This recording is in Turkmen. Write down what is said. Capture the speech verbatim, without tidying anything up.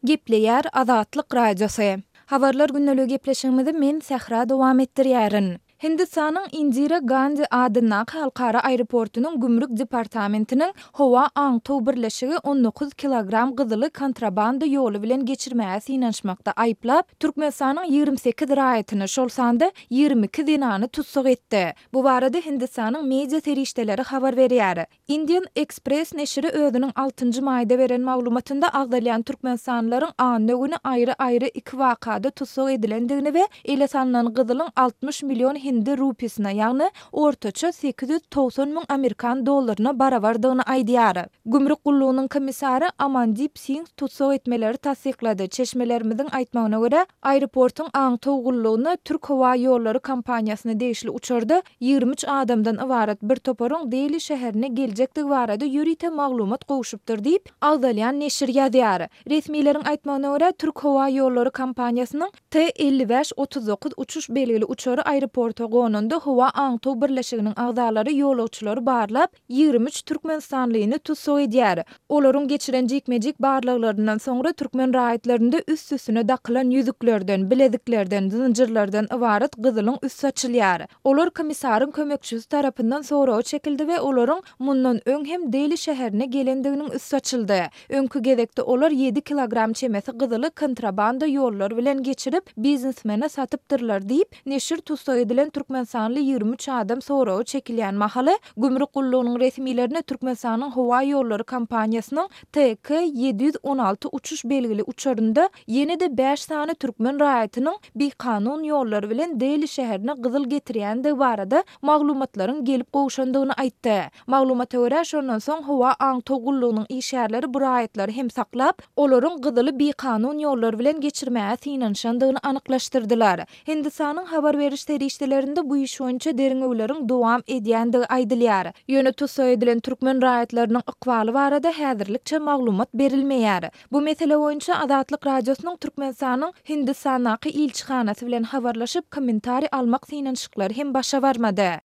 Gepleýär Azatlyk Radiosu. Habarlar günnäli gepleşigimizi men Sähra dowam etdirýärin. Hindistanyň Indira Gandhi adyna halkara aeroportunyň gümrük departamentiniň howa aňtow birleşigi on dokuz kilogram gyzyly kontrabanda ýoly bilen geçirmäge synanşmakda aýplap, Türkmenistanyň ýygrimi sekiz raýatyny şol sanda ýygrimi iki dinany tutsak etdi. Bu barada Hindistanyň media terişdeleri habar berýär. Indian Express neşri özüniň altynjy maýda beren maglumatynda agdalýan türkmenistanlylaryň anna güni aýry-aýry iki wakada tutsak edilendigini we ele sananan gyzylyň altmış milyon hindi rupiýasyna, ýagny ortaça sekiz yüz doksan ming Amerikan dollaryna barabardygyny aýdýar. Gümrük gullugynyň komissary Amandip Singh tutsak etmeleri tasdiklady. Çeşmelerimiziň aýtmagyna görä, aeroportyň aňtow gullugyny Türk Howa Ýollary kompaniýasyna degişli uçurda ýygrimi üç adamdan ibaret bir toparyň Delhi şäherine geljekdigi barada ýürite maglumat gowuşupdyr diýip agdalýan neşir ýazýar. Resmiýleriň aýtmagyna görä, Türk Howa Ýollary kompaniýasynyň T elli beş otuz dokuz uçuş belgili uçary aeroporta gonunda Howa aňtow birleşiginiň agdalary ýolagçylary barlap ýygrimi üç türkmenistanlyny tutsak edýär. Olaryň geçiren jekmejek barlyklaryndan soňra türkmen raýatlarynda üst-üstüne dakylan ýüzüklerden, bileziklerden, zynjyrlardan ibaret gyzylyň üstü açylýar. Olar komissaryň kömekçisi tarapyndan soragy çekildi we olaryň mundan öň hem Delhi şäherine gelendiginiň üstü açyldy. Öňkü gezekde olar yedi kilogram çemesi gyzyly kontrabanda ýollar bilen geçirip biznesmene satypdyrlar diýip neşir tutsak edilen türkmenistanly ýygrimi üç adam soragy çekilýän mahaly gümrük gullugynyň resmiýlerine Türkmenistanyň Howa Ýollary kompaniýasynyň T K yedi yüz on alty uçuş belgili uçurunda ýene-de beş sany türkmen raýatynyň bekanun ýolları bilen Delhi şäherine gyzyl getirýändigi barada maglumatlaryň gelip gowuşandygyny aýtdy. Maglumata görä, şondan soň Howa aňtow gullugynyň işgärleri bu raýatlary hem saklap, olaryň gyzyly bekanun ýolları bilen geçirmäge synanşandygyny anyklaşdyrdylar. Hindistanyň habar beriş terişdelerinde bu iş boýunça deriňewleriň dowam edýändigi aýdylýar. Ýöne tutsak edilen türkmen raýatlarynyň ykbaly barada häzirlikçe maglumat berilmeýär. Bu mesele boýunça Azatlyk Radiosynyň Türkmenistanyň Hindistanaky ilçihanasy bilen habarlaşyp kommentari almak synanşyklary hem başa barmady.